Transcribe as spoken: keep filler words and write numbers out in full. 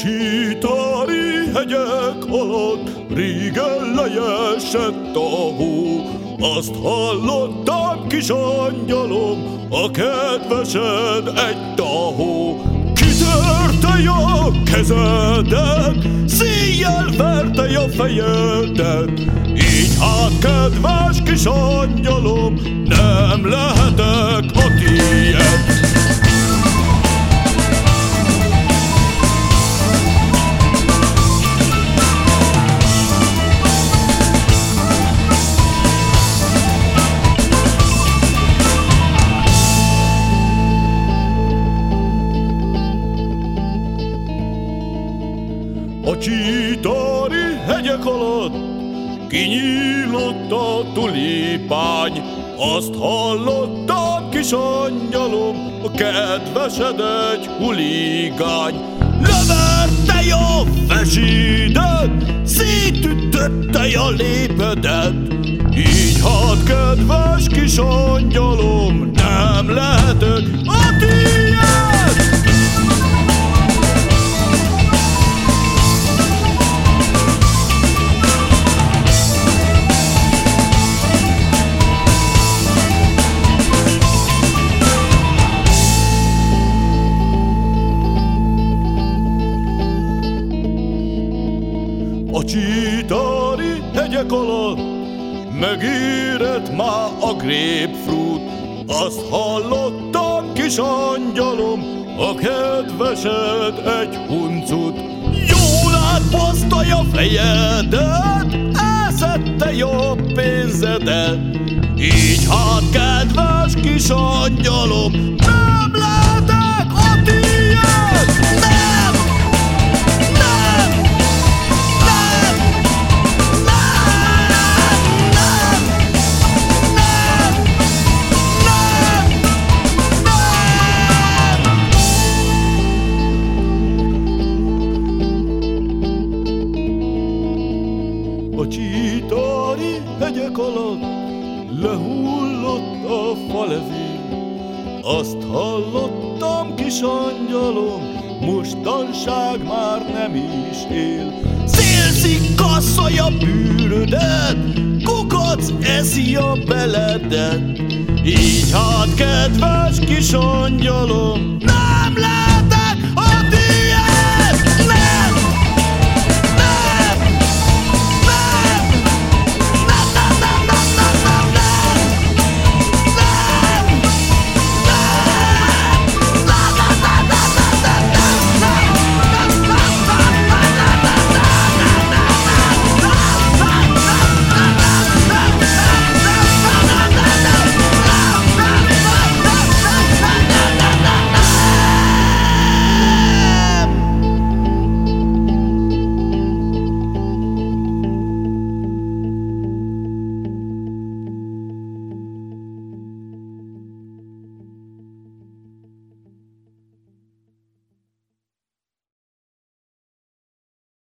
Csitári hegyek alatt régen leesett a hó. Azt hallottam, kis angyalom, a kedvesed egy tahó. Kitörte a kezedet, széjjel verte a fejedet. Így hát, kedves kis angyalom, nem lehetek a tiéd. A csitári hegyek alatt kinyílott a tulipány. Azt hallottam, kis angyalom, a kedvesed egy huligány. Leverte a vesédet, szétütötte a lépedet. Így hát, kedves kis angyalom, nem lehetek a tiéd. A csitári hegyek alatt megérett már a grapefruit. Azt hallottam, kis angyalom, a kedvesed egy huncut. Jól átbasztalja a fejedet, elszedte a pénzedet. Így hát, kedves kis angyalom, nem lehetek a tiéd! Nem! A csitári hegyek alatt lehullott a falevél. Azt hallottam, kis angyalom, mostanság már nem is él. Szél szikkaszolja bőrödet, kukac eszi a beledet. Így hát, kedves kis angyalom, nem lehet